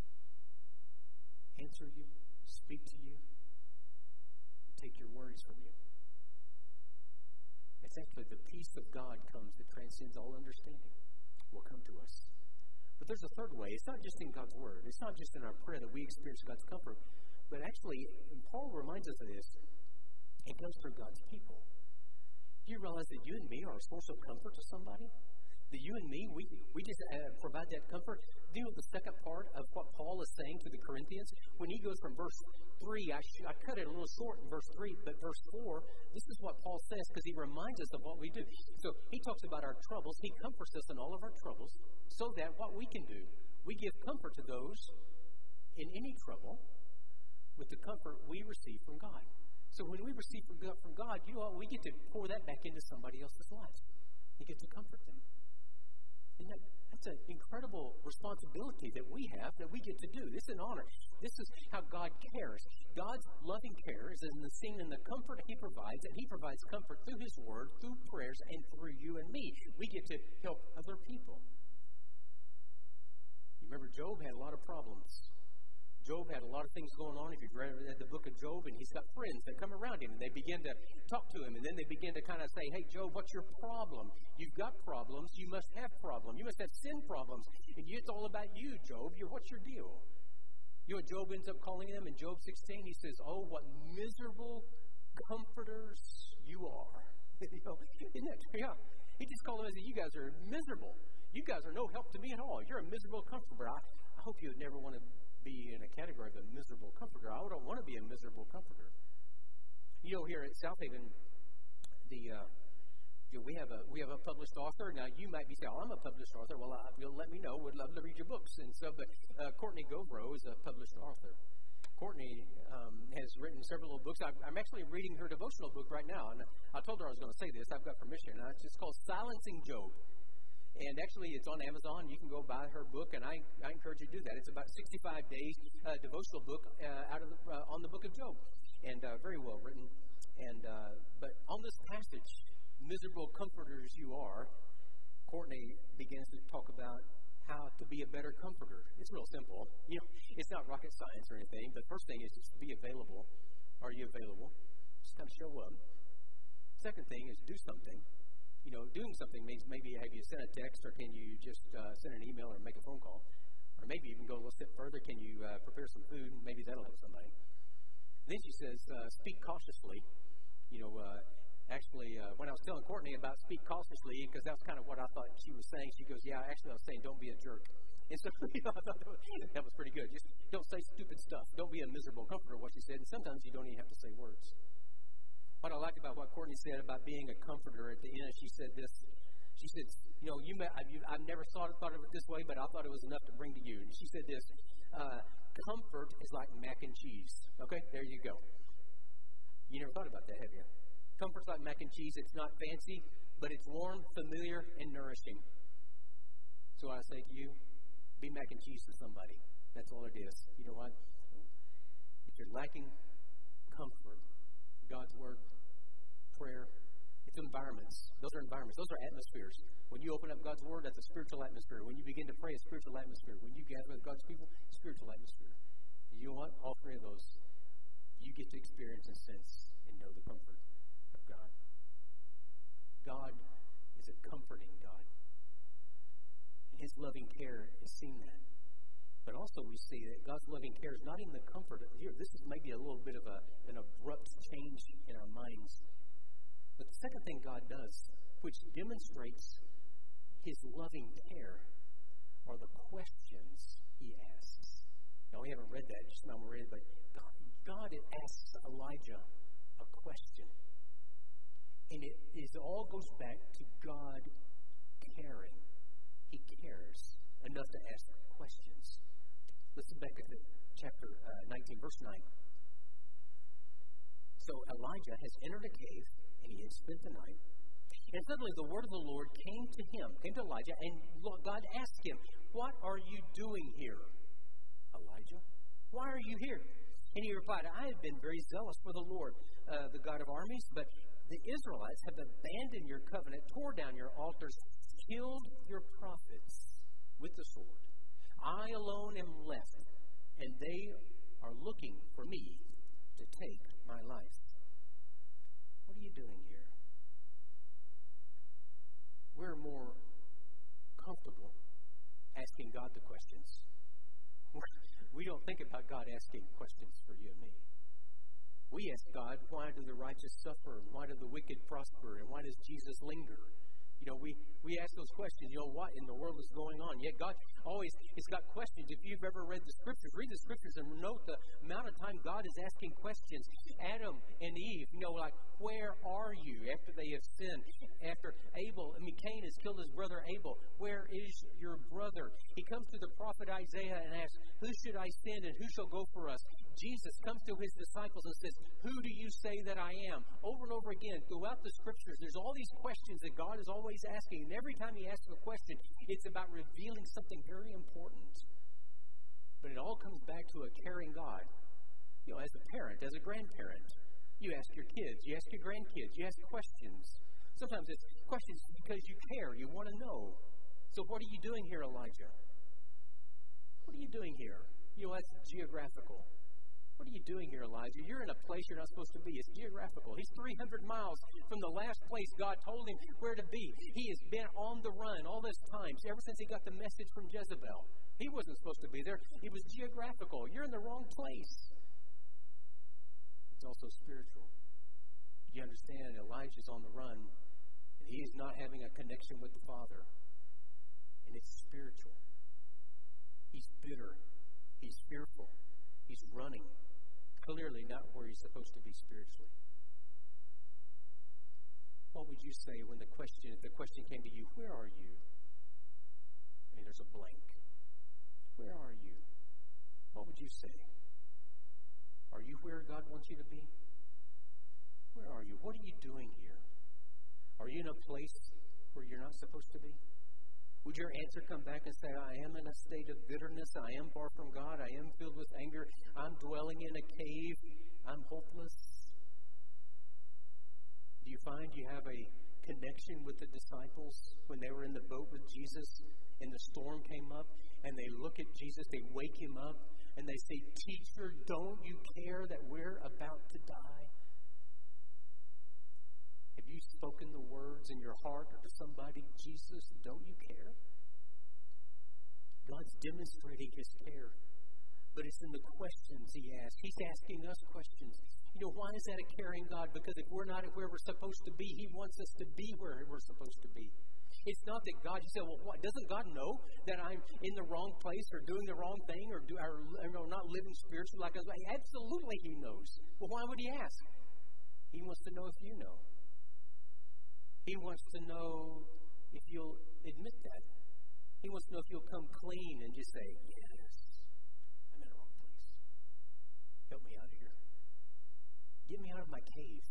answer you, speak to you, take your worries from you. It's actually the peace of God comes that transcends all understanding. Will come to us. But there's a third way. It's not just in God's Word. It's not just in our prayer that we experience God's comfort. But actually, Paul reminds us of this. It comes through God's people. Do you realize that you and me are a source of comfort to somebody? That you and me, we, we just uh, provide that comfort. Do you know the second part of what Paul is saying to the Corinthians? When he goes from verse three, I, sh- I cut it a little short in verse three, but verse four, this is what Paul says because he reminds us of what we do. So he talks about our troubles. He comforts us in all of our troubles so that what we can do, we give comfort to those in any trouble with the comfort we receive from God. So when we receive from God, from God, you know, we get to pour that back into somebody else's life. We get to comfort them. And that, that's an incredible responsibility that we have, that we get to do. This is an honor. This is how God cares. God's loving care is in the seen in the comfort He provides, and He provides comfort through His Word, through prayers, and through you and me. We get to help other people. You remember Job had a lot of problems. Job had a lot of things going on. If you've read the book of Job, and he's got friends that come around him, and they begin to talk to him, and then they begin to kind of say, hey, Job, what's your problem? You've got problems. You must have problems. You must have sin problems. And it's all about you, Job. You're, what's your deal? You know what Job ends up calling them in Job sixteen? He says, oh, what miserable comforters you are. You know, isn't that true? Yeah. He just called them and said, you guys are miserable. You guys are no help to me at all. You're a miserable comforter. I, I hope you would never want to be in a category of a miserable comforter. I don't want to be a miserable comforter. You know, here at South Haven, the uh, you know, we have a we have a published author. Now you might be saying, "Oh, I'm a published author." Well, uh, you'll let me know. Would love to read your books and stuff. But uh, Courtney Govro is a published author. Courtney um, has written several books. I'm, I'm actually reading her devotional book right now, and I told her I was going to say this. I've got permission. Uh, it's just called Silencing Job. And actually, it's on Amazon. You can go buy her book, and I, I encourage you to do that. It's about sixty-five days uh, devotional book uh, out of the, uh, on the book of Job, and uh, very well written. And uh, but on this passage, miserable comforters you are, Courtney begins to talk about how to be a better comforter. It's real simple. You know, it's not rocket science or anything. The first thing is just to be available. Are you available? Just kind of show up. Second thing is do something. You know, doing something means maybe have you send a text, or can you just uh, send an email or make a phone call, or maybe even go a little step further. Can you uh, prepare some food? Maybe that'll help somebody. Then she says, uh, speak cautiously. You know, uh, actually, uh, when I was telling Courtney about speak cautiously, because that's kind of what I thought she was saying, she goes, yeah, actually I was saying don't be a jerk. And so, you know, I thought that was, that was pretty good. Just don't say stupid stuff. Don't be a miserable comforter, what she said. And sometimes you don't even have to say words. What I liked about what Courtney said about being a comforter at the end, she said this. She said, you know, you may, I've, I've never thought, thought of it this way, but I thought it was enough to bring to you. And she said this, uh, comfort is like mac and cheese. Okay, there you go. You never thought about that, have you? Comfort's like mac and cheese. It's not fancy, but it's warm, familiar, and nourishing. So I say to you, be mac and cheese to somebody. That's all it is. You know what? If you're lacking comfort, God's Word, prayer, it's environments. Those are environments. Those are atmospheres. When you open up God's Word, that's a spiritual atmosphere. When you begin to pray, a spiritual atmosphere. When you gather with God's people, spiritual atmosphere. And you know what? All three of those, you get to experience and sense and know the comfort of God. God is a comforting God. And His loving care is seen that. But also we see that God's loving care is not in the comfort of here. This is maybe a little bit of a, an abrupt change in our minds. But the second thing God does, which demonstrates his loving care, are the questions he asks. Now, we haven't read that just now, we're reading, but God, God asks Elijah a question. And it is all goes back to God caring. He cares enough to ask questions. Listen back at the chapter uh, nineteen, verse nine. So Elijah has entered a cave, and he had spent the night. And suddenly the word of the Lord came to him, came to Elijah, and God asked him, "What are you doing here, Elijah? Why are you here?" And he replied, "I have been very zealous for the Lord, uh, the God of armies, but the Israelites have abandoned your covenant, tore down your altars, killed your prophets with the sword. I alone am left, and they are looking for me to take my life. What are you doing here?" We're more comfortable asking God the questions. We don't think about God asking questions for you and me. We ask God, why do the righteous suffer? And why do the wicked prosper? And why does Jesus linger? You know, we, we ask those questions, you know, what in the world is going on? Yet God always has got questions. If you've ever read the Scriptures, read the Scriptures and note the amount of time God is asking questions. Adam and Eve, you know, like, where are you after they have sinned? After Abel, I mean, Cain has killed his brother Abel. Where is your brother? He comes to the prophet Isaiah and asks, who should I send and who shall go for us? Jesus comes to his disciples and says, who do you say that I am? Over and over again, throughout the Scriptures, there's all these questions that God is always asking. And every time he asks a question, it's about revealing something very important. But it all comes back to a caring God. You know, as a parent, as a grandparent, you ask your kids, you ask your grandkids, you ask questions. Sometimes it's questions because you care, you want to know. So what are you doing here, Elijah? What are you doing here? You know, that's geographical. What are you doing here, Elijah? You're in a place you're not supposed to be. It's geographical. He's three hundred miles from the last place God told him where to be. He has been on the run all this time, ever since he got the message from Jezebel. He wasn't supposed to be there. It was geographical. You're in the wrong place. It's also spiritual. You understand, Elijah's on the run, and he is not having a connection with the Father. And it's spiritual. He's bitter. He's fearful. He's running. Clearly not where he's supposed to be spiritually. What would you say when the question, if the question came to you, where are you? And there's a blank. Where are you? What would you say? Are you where God wants you to be? Where are you? What are you doing here? Are you in a place where you're not supposed to be? Would your answer come back and say, I am in a state of bitterness, I am far from God, I am filled with anger, I'm dwelling in a cave, I'm hopeless? Do you find you have a connection with the disciples when they were in the boat with Jesus and the storm came up and they look at Jesus, they wake him up and they say, Teacher, don't you care that we're about to die? Have you spoken the words in your heart or to somebody, Jesus, don't you care? God's demonstrating his care, but it's in the questions he asks. He's asking us questions. You know, why is that a caring God? Because if we're not where we're supposed to be, he wants us to be where we're supposed to be. It's not that God, you say, well, what, doesn't God know that I'm in the wrong place or doing the wrong thing or, do, or you know, not living spiritually like I was? Absolutely he knows. Well, why would he ask? He wants to know if you know. He wants to know if you'll admit that. He wants to know if you'll come clean and just say, yes, I'm in the wrong place. Help me out of here. Get me out of my cave.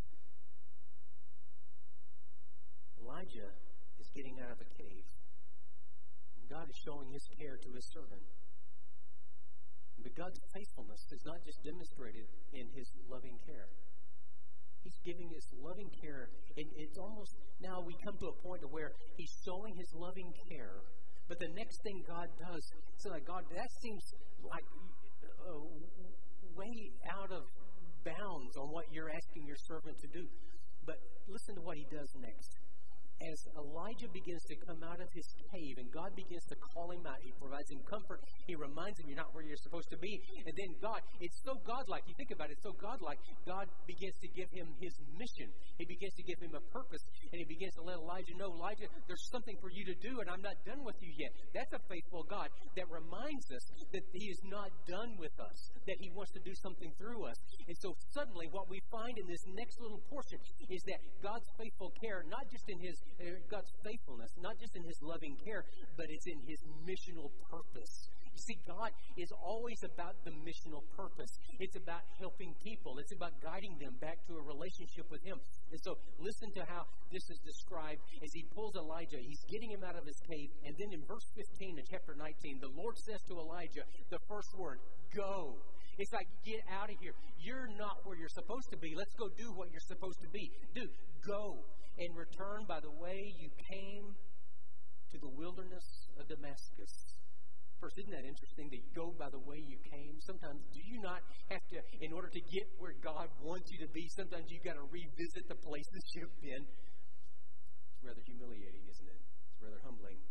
Elijah is getting out of a cave. And God is showing his care to his servant. But God's faithfulness is not just demonstrated in his loving care. He's giving his loving care. And it's almost, now we come to a point where he's showing his loving care. But the next thing God does, it's like, God, that seems like uh, way out of bounds on what you're asking your servant to do. But listen to what he does next. as Elijah begins to come out of his cave and God begins to call him out, he provides him comfort. He reminds him you're not where you're supposed to be. And then God, it's so godlike. You think about it, it's so godlike. God begins to give him his mission. He begins to give him a purpose. And he begins to let Elijah know, Elijah, there's something for you to do and I'm not done with you yet. That's a faithful God that reminds us that he is not done with us, that he wants to do something through us. And so suddenly what we find in this next little portion is that God's faithful care, not just in his God's faithfulness, not just in his loving care, but it's in his missional purpose. You see, God is always about the missional purpose. It's about helping people. It's about guiding them back to a relationship with him. And so listen to how this is described as he pulls Elijah. He's getting him out of his cave. And then in verse fifteen of chapter nineteen, the Lord says to Elijah, the first word, go. It's like, get out of here. You're not where you're supposed to be. Let's go do what you're supposed to be. Do. Go and return by the way you came to the wilderness of Damascus. First, isn't that interesting that you go by the way you came? Sometimes, do you not have to, in order to get where God wants you to be, sometimes you've got to revisit the places you've been? It's rather humiliating, isn't it? It's rather humbling.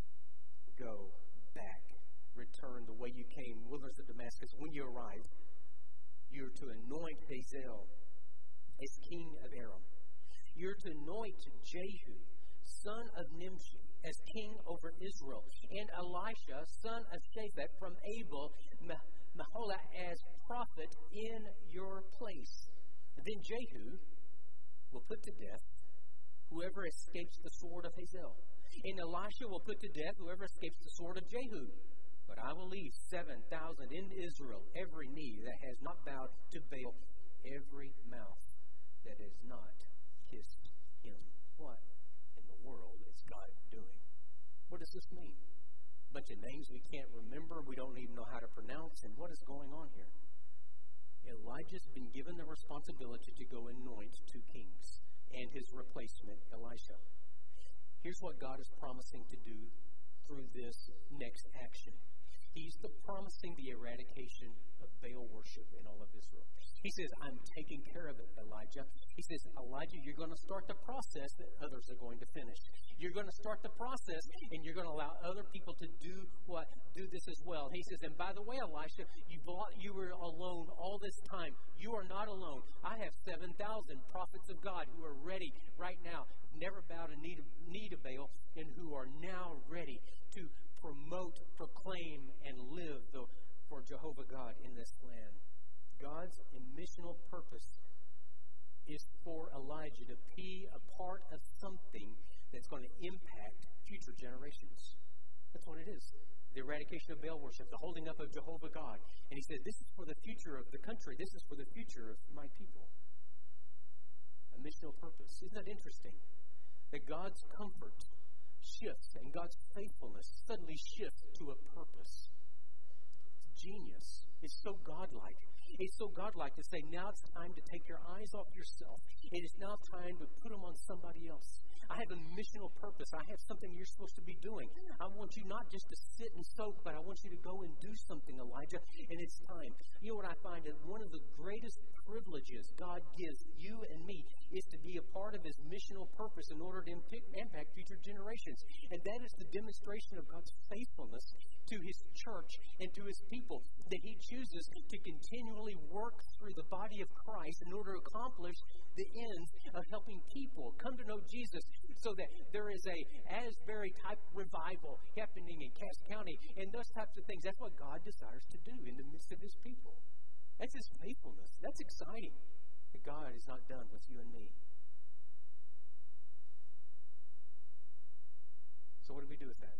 Go back. Return the way you came, wilderness of Damascus. When you arrive, you're to anoint Hazael as king of Aram. You're to anoint Jehu, son of Nimshi, as king over Israel, and Elisha, son of Shaphat, from Abel Meholah, as prophet in your place. And then Jehu will put to death whoever escapes the sword of Hazael, and Elisha will put to death whoever escapes the sword of Jehu. But I will leave seven thousand in Israel, every knee that has not bowed to Baal, every mouth that has not kissed him. What in the world is God doing? What does this mean? A bunch of names we can't remember, we don't even know how to pronounce, and what is going on here? Elijah's been given the responsibility to go anoint two kings and his replacement, Elisha. Here's what God is promising to do through this next action. He's the promising the eradication of Baal worship in all of Israel. He says, I'm taking care of it, Elijah. He says, Elijah, you're going to start the process that others are going to finish. You're going to start the process, and you're going to allow other people to do what do this as well. He says, and by the way, Elisha, you bought, you were alone all this time. You are not alone. I have seven thousand prophets of God who are ready right now, never bowed a knee to, knee to Baal, and who are now ready to promote, proclaim, and live the, for Jehovah God in this land. God's missional purpose is for Elijah to be a part of something that's going to impact future generations. That's what it is. The eradication of Baal worship, the holding up of Jehovah God. And he said, this is for the future of the country. This is for the future of my people. A missional purpose. Isn't that interesting? That God's comfort shifts and God's faithfulness suddenly shifts to a purpose. It's genius. It's so godlike. It's so godlike to say, now it's time to take your eyes off yourself. It is now time to put them on somebody else. I have a missional purpose. I have something you're supposed to be doing. I want you not just to sit and soak, but I want you to go and do something, Elijah, and it's time. You know what I find? That one of the greatest privileges God gives you and me is to be a part of his missional purpose in order to impact future generations. And that is the demonstration of God's faithfulness to his church and to his people, that he chooses to continually work through the body of Christ in order to accomplish the ends of helping people come to know Jesus, so that there is a Asbury type revival happening in Cass County and those types of things. That's what God desires to do in the midst of his people. That's his faithfulness. That's exciting that God is not done with you and me. So what do we do with that?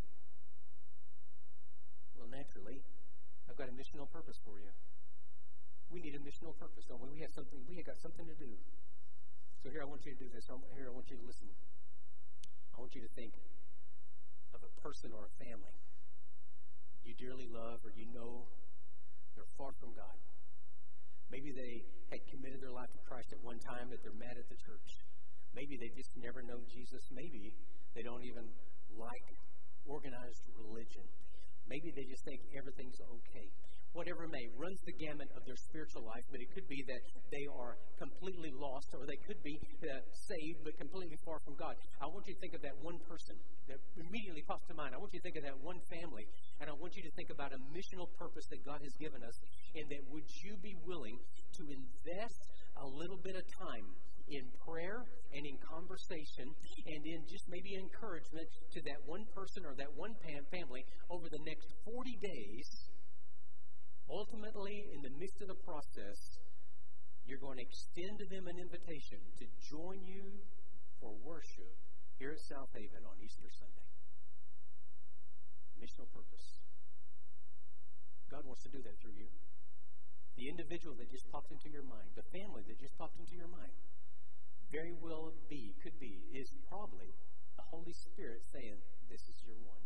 Well, naturally, I've got a missional purpose for you. We need a missional purpose, don't we? We have something. We have got something to do. So here I want you to do this. Here I want you to listen. I want you to think of a person or a family you dearly love, or you know they're far from God. Maybe they had committed their life to Christ at one time, but they're mad at the church. Maybe they just never know Jesus. Maybe they don't even like organized religion. Maybe they just think everything's okay. whatever may, runs the gamut of their spiritual life, but it could be that they are completely lost, or they could be uh, saved but completely far from God. I want you to think of that one person that immediately pops to mind. I want you to think of that one family, and I want you to think about a missional purpose that God has given us, and that would you be willing to invest a little bit of time in prayer and in conversation and in just maybe encouragement to that one person or that one family over the next forty days. Ultimately, in the midst of the process, you're going to extend to them an invitation to join you for worship here at South Haven on Easter Sunday. Missional purpose. God wants to do that through you. The individual that just popped into your mind, the family that just popped into your mind, very well be, could be, is probably the Holy Spirit saying, this is your one.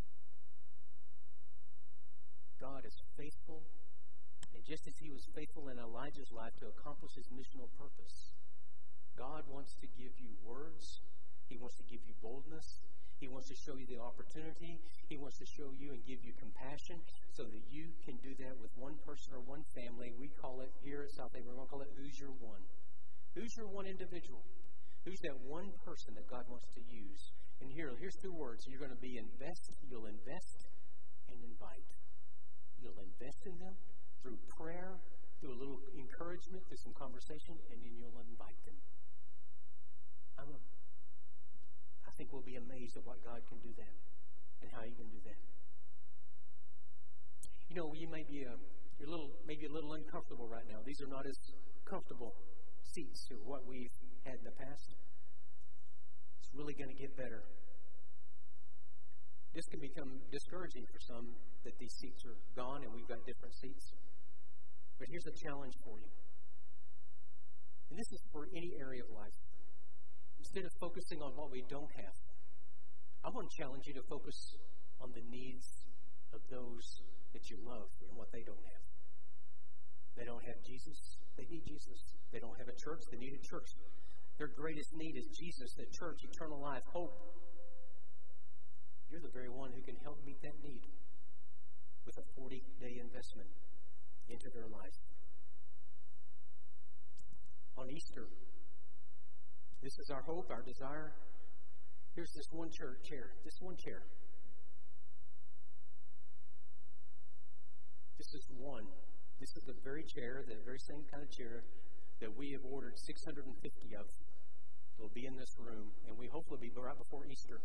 God is faithful. And just as he was faithful in Elijah's life to accomplish his missional purpose, God wants to give you words. He wants to give you boldness. He wants to show you the opportunity. He wants to show you and give you compassion so that you can do that with one person or one family. We call it here at South Haven, we're going to call it Who's Your One? Who's your one individual? Who's that one person that God wants to use? And here, here's two words. You're going to be invest. You'll invest and invite. You'll invest in them through prayer, through a little encouragement, through some conversation, and then you'll invite them. I'm a, I think we'll be amazed at what God can do that and how He can do that. You know, you may be a, you're a little, maybe a little uncomfortable right now. These are not as comfortable seats as what we've had in the past. It's really going to get better. This can become discouraging for some that these seats are gone and we've got different seats. But here's a challenge for you. And this is for any area of life. Instead of focusing on what we don't have, I want to challenge you to focus on the needs of those that you love and what they don't have. They don't have Jesus. They need Jesus. They don't have a church. They need a church. Their greatest need is Jesus, the church, eternal life, hope. You're the very one who can help meet that need with a forty-day investment into their life. On Easter, this is our hope, our desire. Here's this one chair, chair, this one chair. This is one. This is the very chair, the very same kind of chair that we have ordered six hundred fifty of. They'll be in this room, and we hopefully be right before Easter.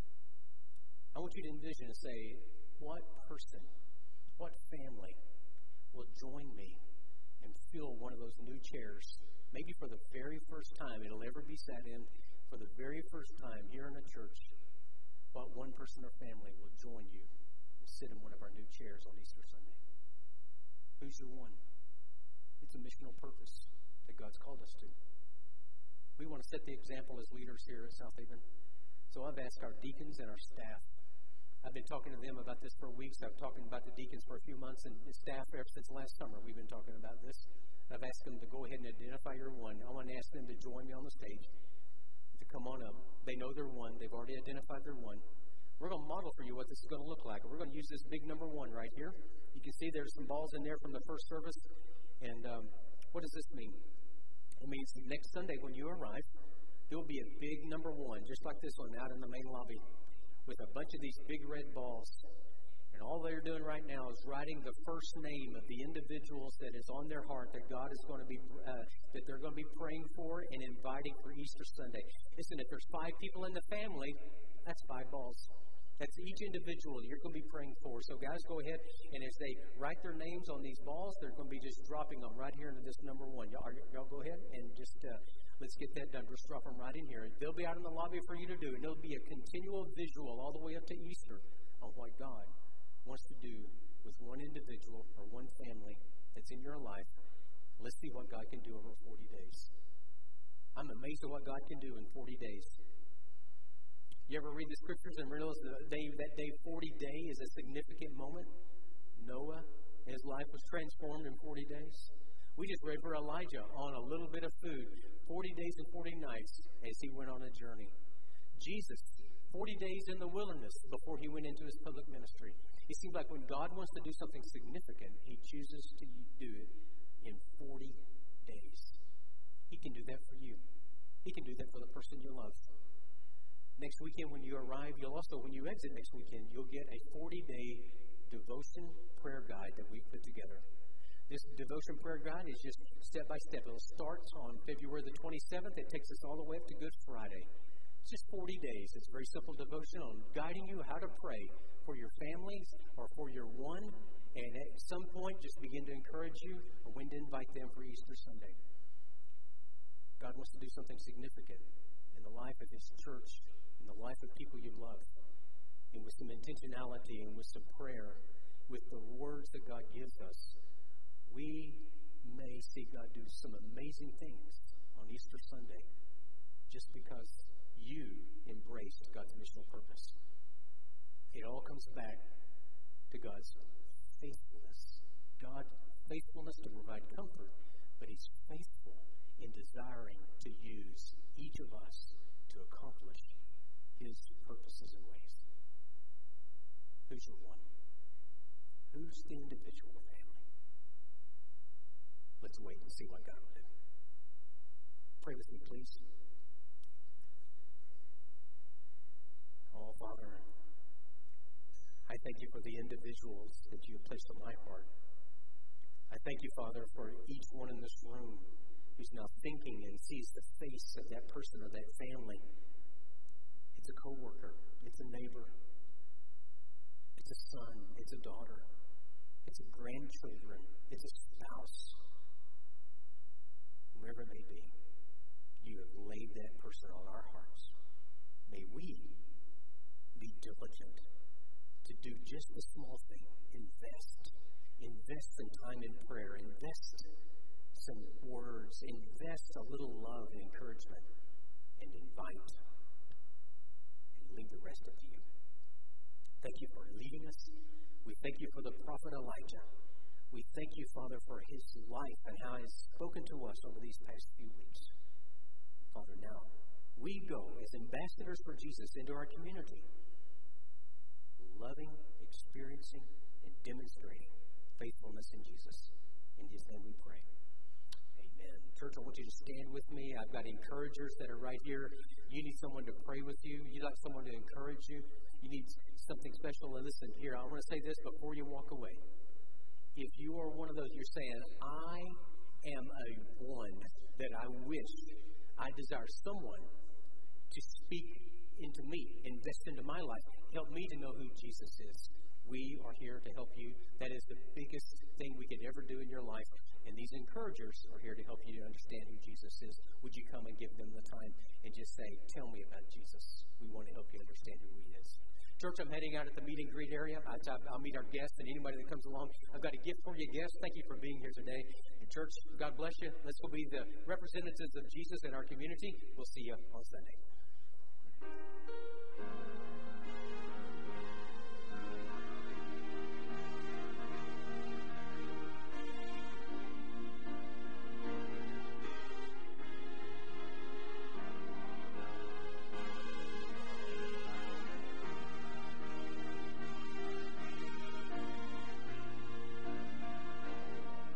I want you to envision and say, what person, what family will join me and fill one of those new chairs, maybe for the very first time it'll ever be sat in, for the very first time here in a church, what one person or family will join you and sit in one of our new chairs on Easter Sunday? Who's your one? It's a missional purpose that God's called us to. We want to set the example as leaders here at South Haven. So I've asked our deacons and our staff. I've been talking to them about this for weeks. I've been talking about the deacons for a few months, and the staff ever since last summer we've been talking about this. I've asked them to go ahead and identify your one. I want to ask them to join me on the stage, to come on up. They know their one. They've already identified their one. We're going to model for you what this is going to look like. We're going to use this big number one right here. You can see there's some balls in there from the first service. And um, what does this mean? It means next Sunday when you arrive, there will be a big number one, just like this one, out in the main lobby, with a bunch of these big red balls. And all they're doing right now is writing the first name of the individuals that is on their heart that God is going to be, uh, that they're going to be praying for and inviting for Easter Sunday. Listen, if there's five people in the family, that's five balls. That's each individual you're going to be praying for. So guys, go ahead, and as they write their names on these balls, they're going to be just dropping them right here into this number one. Y'all, y'all go ahead and just uh, let's get that done. Just drop them right in here. They'll be out in the lobby for you to do, and it'll be a continual visual all the way up to Easter on what God wants to do with one individual or one family that's in your life. Let's see what God can do over forty days. I'm amazed at what God can do in forty days. You ever read the scriptures and realize that day, that day forty day is a significant moment? Noah, his life was transformed in forty days. We just read for Elijah on a little bit of food, forty days and forty nights as he went on a journey. Jesus, forty days in the wilderness before he went into his public ministry. It seems like when God wants to do something significant, he chooses to do it in forty days. He can do that for you. He can do that for the person you love. Next weekend when you arrive, you'll also, when you exit next weekend, you'll get a forty-day devotion prayer guide that we've put together. This devotion prayer guide is just step by step. It'll start on February the twenty-seventh. It takes us all the way up to Good Friday. It's just forty days. It's a very simple devotion on guiding you how to pray for your families or for your one. And at some point, just begin to encourage you or when to invite them for Easter Sunday. God wants to do something significant in the life of His church, in the life of people you love. And with some intentionality and with some prayer, with the words that God gives us, we may see God do some amazing things on Easter Sunday just because you embraced God's missional purpose. It all comes back to God's faithfulness. God's faithfulness to provide comfort, but He's faithful in desiring to use each of us to accomplish His purposes and ways. Who's your one? Who's the individual family? Let's wait and see what God will do. Pray with me, please. Oh, Father, I thank you for the individuals that you have placed on my heart. I thank you, Father, for each one in this room who's now thinking and sees the face of that person or that family. It's a coworker, it's a neighbor, it's a son, it's a daughter, it's a grandchildren, it's a spouse. Wherever it may be, you have laid that person on our hearts. May we be diligent to do just the small thing. Invest. Invest some time in prayer. Invest some words. Invest a little love and encouragement. And invite. And leave the rest up to you. Thank you for leading us. We thank you for the prophet Elijah. We thank you, Father, for his life and how he has spoken to us over these past few weeks. Father, now we go as ambassadors for Jesus into our community, loving, experiencing, and demonstrating faithfulness in Jesus. In His name we pray. Amen. Church, I want you to stand with me. I've got encouragers that are right here. You need someone to pray with you. You'd like someone to encourage you. You need something special. And listen, here, I want to say this before you walk away. If you are one of those, you're saying, I am a one that I wish, I desire someone to speak into me, invest into my life, help me to know who Jesus is. We are here to help you. That is the biggest thing we could ever do in your life. And these encouragers are here to help you to understand who Jesus is. Would you come and give them the time and just say, tell me about Jesus. We want to help you understand who He is. Church, I'm heading out at the meet and greet area. I'll meet our guests and anybody that comes along. I've got a gift for you, guests. Thank you for being here today. And church, God bless you. Let's go be the representatives of Jesus in our community. We'll see you on Sunday.